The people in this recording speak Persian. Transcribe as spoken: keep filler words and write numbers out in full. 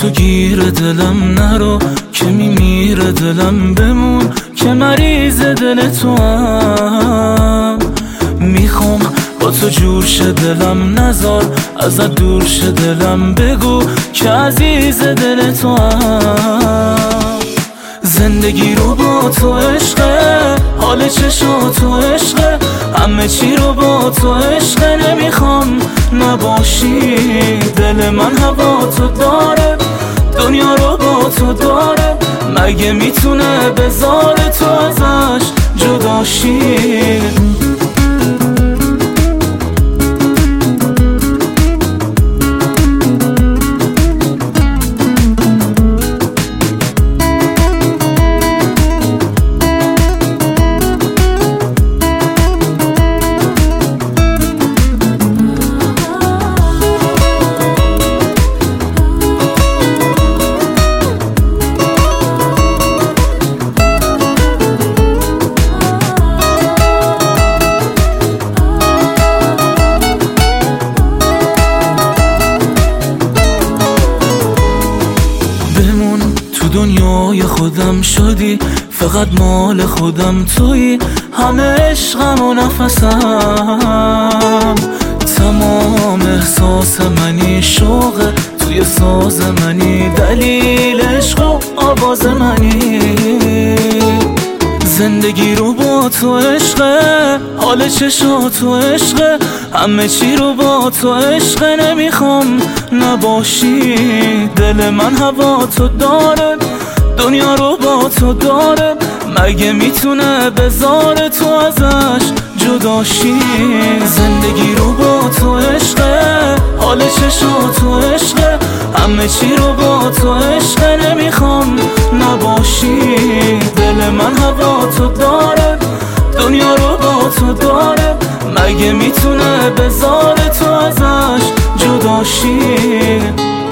تو گیر دلم نرو که میمیره دلم، بمون که مریض دل تو هم. میخوام با تو جور شه دلم، نزار ازت دور شه دلم، بگو که عزیز دل تو هم. زندگی رو با تو عشقه، حال چشم تو عشقه، همه چی رو با تو عشقه. نمیخوام نباشی، دل من هوا تو داره، دنیا رو با تو داره، مگه میتونه بذاره تو ازش جداشی؟ دنیای خودم شدی، فقط مال خودم تویی، همه عشقم و نفسم، تمام احساس منی، شوق توی ساز منی، دلیل عشق و آواز منی. زندگی رو با تو عشقه، حال چشم تو عشقه، همه چی رو با تو عشقه. نمیخوام نباشی، دل من هوا تو داره، دنیا رو با تو داره، مگه میتونه بذاره تو ازش جداشی؟ زندگی رو با تو عشقه، حال چشم تو عشقه، همه چی رو با تو عشقه. نمیخوام نباشی، دل من هوا تو داره، دنیا رو با تو داره، مگه میتونه بذاره تو ازش جداشی؟